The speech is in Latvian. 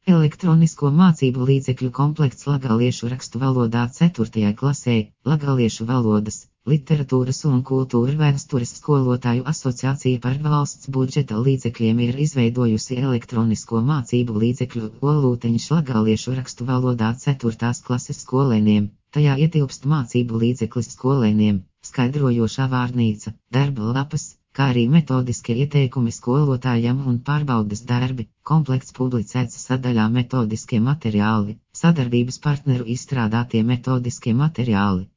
Elektronisko mācību līdzekļu komplekts latgaliešu rakstu valodā 4. klasē, latgaliešu valodas, literatūras un kultūra vēstures skolotāju asociācija par valsts budžeta līdzekļiem ir izveidojusi elektronisko mācību līdzekļu olūteņš latgaliešu rakstu valodā 4. klases skolēniem. Tajā ietilpst mācību līdzeklis skolēniem, skaidrojošā vārnīca, darba lapas, kā arī metodiskie ieteikumi skolotājam un pārbaudes darbi. Komplekts publicēts sadaļā metodiskie materiāli, sadarbības partneru izstrādātie metodiskie materiāli.